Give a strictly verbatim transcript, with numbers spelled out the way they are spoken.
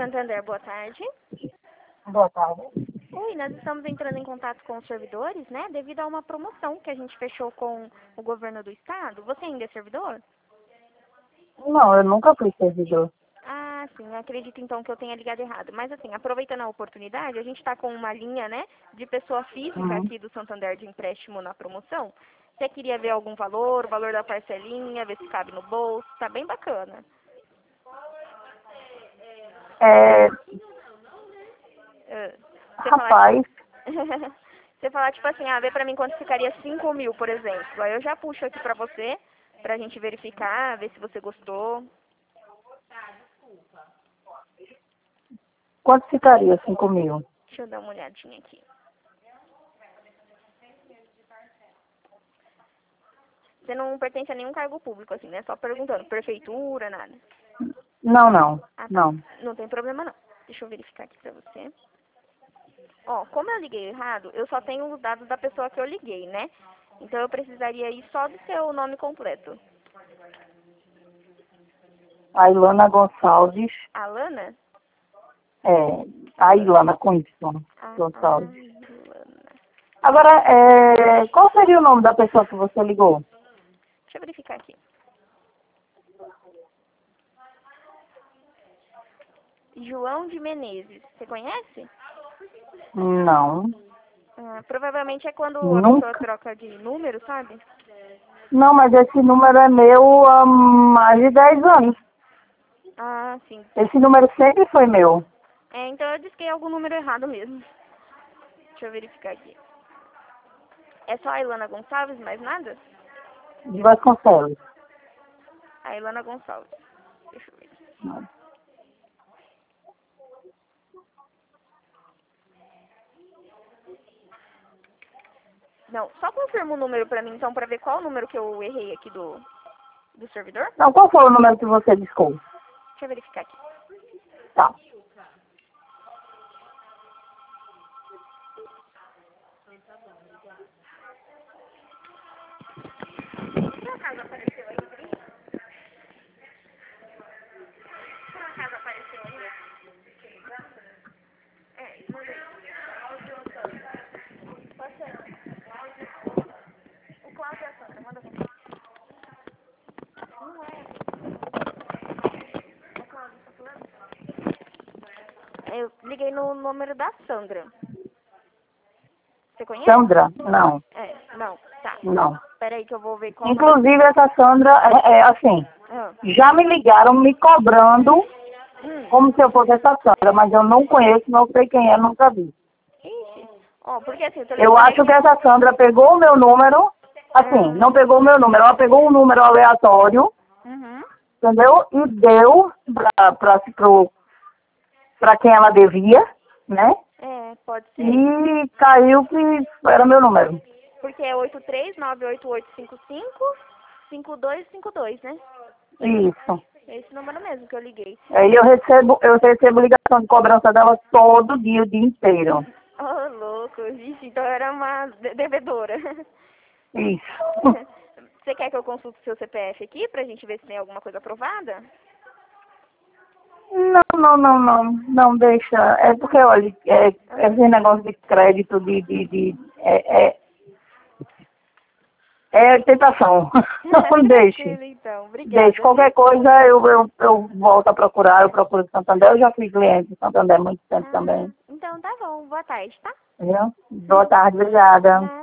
Santander, boa tarde. Boa tarde. Oi, nós estamos entrando em contato com os servidores, né? Devido a uma promoção que a gente fechou com o governo do estado. Você ainda é servidor? Não, eu nunca fui servidor. Ah, sim. Acredito então que eu tenha ligado errado. Mas assim, aproveitando a oportunidade, a gente está com uma linha, né, de pessoa física Uhum. aqui do Santander de empréstimo na promoção. Você queria ver algum valor, o valor da parcelinha, ver se cabe no bolso? Tá bem bacana. É, Ah, Você falar, rapaz, você falar tipo assim, ah, vê pra mim quanto ficaria cinco mil, por exemplo. Aí eu já puxo aqui pra você, pra gente verificar, ver se você gostou. quanto ficaria cinco mil? Deixa eu dar uma olhadinha aqui. Você não pertence a nenhum cargo público, assim, né? Só perguntando. Prefeitura, nada. Não, não, Ah, tá. não. Não tem problema, não. Deixa eu verificar aqui pra você. Ó, como eu liguei errado, eu só tenho os dados da pessoa que eu liguei, né? Então eu precisaria ir só do seu nome completo. A Ilana Gonçalves, Alana? é, a Ilana com Y, Ah, Gonçalves. Alana. Agora, é, qual seria o nome da pessoa que você ligou? Deixa eu verificar aqui. João de Menezes. Você conhece? Não, Ah, provavelmente é quando a pessoa nunca. troca de número, sabe? Não, mas esse número é meu há mais de dez anos. Ah, sim. Esse número sempre foi meu, É, então eu disquei algum número errado mesmo. Deixa eu verificar aqui. É só a Ilana Gonçalves, mais nada? de Vasconcelos. A Ilana Gonçalves. Deixa eu ver. Não, só confirma o número pra mim, então, pra ver qual o número que eu errei aqui do, do servidor. Não, qual foi o número que você discou? Deixa eu verificar aqui. Tá. Por acaso apareceu aí, Pri? Por acaso apareceu aí? É, manda aí. Pode ser. O Cláudio é a Sandra, manda pra mim. Não é. É Cláudio, tá falando? Eu liguei no número da Sandra. Você conhece? Sandra? Não, É, não, tá. não. Peraí que eu vou ver qual o número. Inclusive, essa Sandra, é, é assim, Ah. já me ligaram me cobrando Hum. como se eu fosse essa Sandra, mas eu não conheço, não sei quem é, nunca vi. Ixi. Ó, porque assim, o Eu telefone acho aqui... que essa Sandra pegou o meu número, assim, Ah. não pegou o meu número, ela pegou um número aleatório, Uhum. entendeu? E deu pra, pra, pro, pra quem ela devia, né? É, pode ser. E caiu que era meu número. Porque é oito três nove oito oito cinco cinco cinco dois cinco dois, né? Isso. É esse número mesmo que eu liguei. Aí eu recebo, eu recebo ligação de cobrança dela todo dia, o dia inteiro. Oh, louco. Vixe, então eu era uma de- devedora. Isso. Você quer que eu consulte seu C P F aqui pra gente ver se tem alguma coisa aprovada? Não, não, não, não. Não deixa. É porque, olha, é, esse negócio de crédito, de. de, de é, é, é tentação. Não deixe. Tranquilo, então. Deixe. Obrigada, Qualquer viu? coisa eu, eu, eu volto a procurar, eu procuro Santander. Eu já fui cliente de Santander há muito tempo Ah, também. então tá bom. Boa tarde, tá? Viu? Boa tarde, obrigada. Nada.